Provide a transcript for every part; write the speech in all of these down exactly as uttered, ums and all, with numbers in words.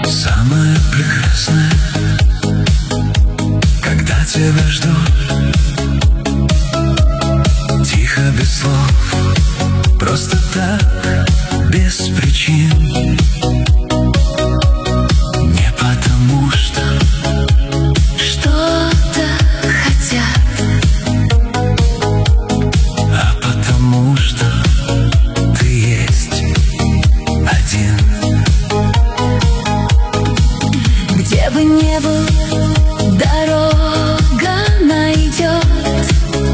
Самое прекрасное, когда тебя ждут, тихо, без слов, просто так, без причин. Не потому что что-то хотят, а потому что ты есть один. где бы ни был, дорога найдет.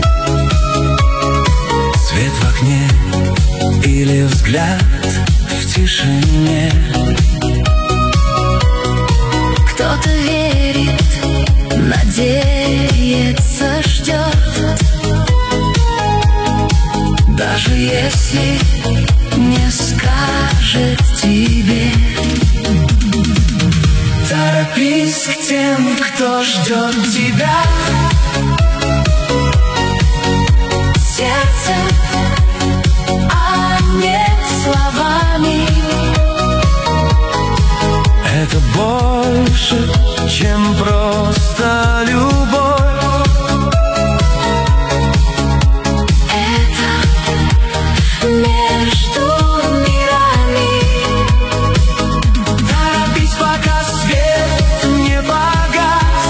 Свет в окне или взгляд в тишине. Кто-то верит, надеется, ждет, Даже если не скажет тебе. торопись к тем, кто ждет тебя. Сердцем, а не словами. Это больше, чем просто любовь. Это между мирами. Торопись, пока свет не погас.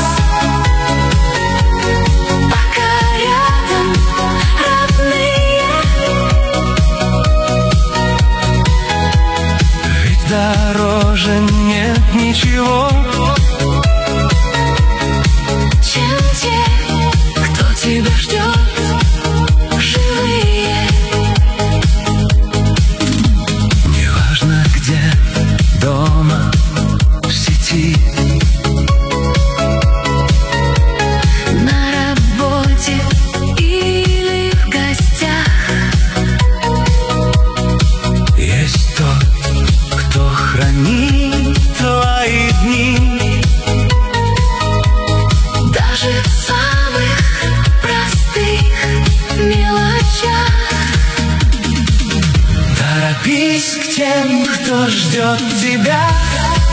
Пока рядом родные. Ведь дороже нет ничего, Чем те, кто тебя ждет, живые. неважно где, дома, в сети. На работе или в гостях. Есть тот, кто хранит твои дни. Даже в самых простых мелочах. Торопись к тем, кто ждет тебя.